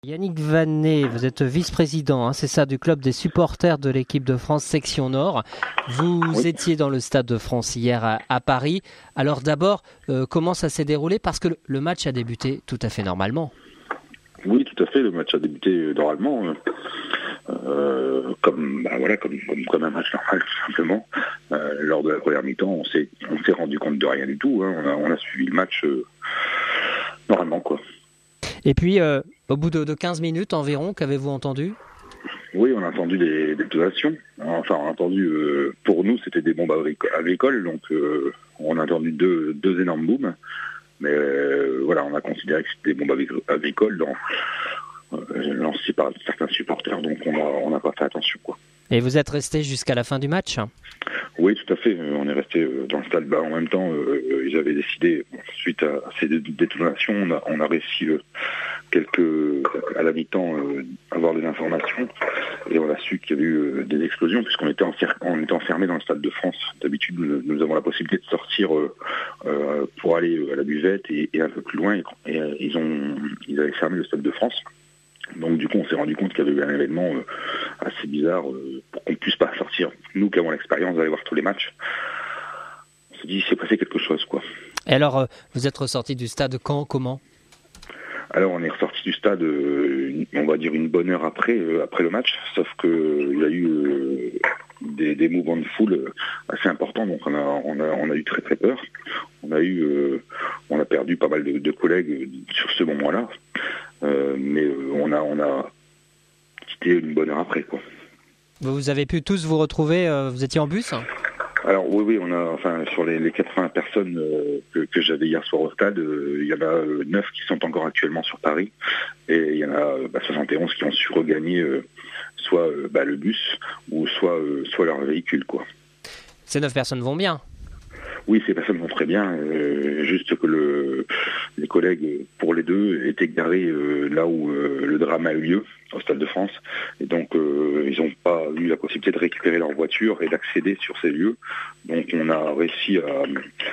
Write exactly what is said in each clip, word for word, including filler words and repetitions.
Yannick Vanet, vous êtes vice-président, hein, c'est ça, du club des supporters de l'équipe de France section Nord. Vous oui. étiez dans le Stade de France hier à, à Paris. Alors d'abord, euh, comment ça s'est déroulé? Parce que le, le match a débuté tout à fait normalement. Oui, tout à fait, le match a débuté normalement. Euh, comme, bah voilà, comme, comme, comme un match normal, tout simplement. Euh, lors de la première mi-temps, on s'est, on s'est rendu compte de rien du tout. Hein. On, a, on a suivi le match euh, normalement, quoi. Et puis, euh, au bout de, de quinze minutes environ, qu'avez-vous entendu? Oui, on a entendu des détonations. Enfin, on a entendu, euh, pour nous, c'était des bombes agricoles, donc euh, on a entendu deux, deux énormes booms. Mais euh, voilà, on a considéré que c'était des bombes agricoles dans, euh, lancées par certains supporters, donc on n'a pas fait attention, quoi. Et vous êtes resté jusqu'à la fin du match? Oui, tout à fait. On est resté dans le stade. Bah, en même temps, euh, ils avaient décidé, suite à ces détonations, on a, on a réussi euh, quelques, à la mi-temps, euh, avoir des informations. Et on a su qu'il y avait eu euh, des explosions, puisqu'on était, enfer- on était enfermés dans le Stade de France. D'habitude, nous, nous avons la possibilité de sortir euh, euh, pour aller à la buvette et, et un peu plus loin. Et, et euh, ils, ont, ils avaient fermé le Stade de France. Donc du coup, on s'est rendu compte qu'il y avait eu un événement euh, assez bizarre euh, pour qu'on ne puisse pas sortir. Nous qui avons l'expérience d'aller voir tous les matchs, on s'est dit, il s'est passé quelque chose, quoi. Et alors, euh, vous êtes ressorti du stade quand, comment? Alors, on est ressorti du stade, euh, on va dire une bonne heure après, euh, après le match, sauf qu'il y a eu euh, des, des mouvements de foule assez importants, donc on a, on a, on a eu très très peur. On a eu, euh, on a perdu pas mal de, de collègues sur ce moment-là. Euh, mais euh, on a on a quitté une bonne heure après, quoi. Vous avez pu tous vous retrouver, euh, vous étiez en bus? Alors oui oui on a enfin sur les, les quatre-vingts personnes euh, que, que j'avais hier soir au stade, euh, il y en a euh, neuf qui sont encore actuellement sur Paris et il y en a euh, bah, soixante et onze qui ont su regagner euh, soit euh, bah, le bus ou soit euh, soit leur véhicule, quoi. Ces neuf personnes vont bien? Oui, ces personnes vont très bien, euh, juste que le, les collègues, pour les deux, étaient garés euh, là où euh, le drame a eu lieu, au Stade de France, et donc euh, ils n'ont pas eu la possibilité de récupérer leur voiture et d'accéder sur ces lieux. Donc on a réussi à,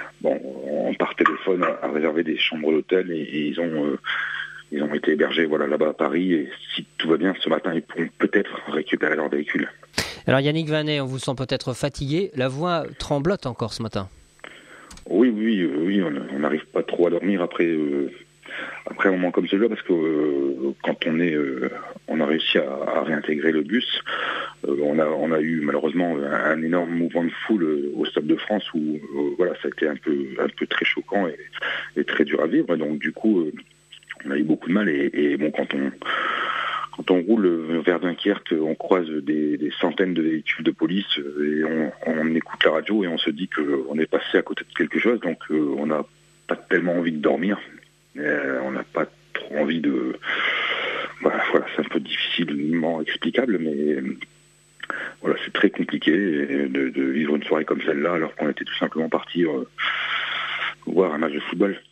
bon, par téléphone, à réserver des chambres d'hôtel et, et ils ont... Euh, Ils ont été hébergés voilà, là-bas à Paris et si tout va bien, ce matin, ils pourront peut-être récupérer leur véhicule. Alors Yannick Vanet, on vous sent peut-être fatigué. La voix tremblote encore ce matin. Oui, oui, oui, on n'arrive pas trop à dormir après, euh, après un moment comme celui-là parce que euh, quand on est, euh, on a réussi à, à réintégrer le bus, euh, on a, on a eu malheureusement un, un énorme mouvement de foule euh, au Stade de France où, euh, voilà, ça a été un peu, un peu très choquant et, et très dur à vivre. Donc du coup, euh, on a eu beaucoup de mal et, et bon, quand on quand on roule vers Dunkerque, on croise des, des centaines de véhicules de police et on, on écoute la radio et on se dit qu'on est passé à côté de quelque chose, donc euh, on n'a pas tellement envie de dormir, euh, on n'a pas trop envie de... Voilà, voilà, c'est un peu difficilement explicable, mais voilà, c'est très compliqué de, de vivre une soirée comme celle-là alors qu'on était tout simplement parti euh, voir un match de football.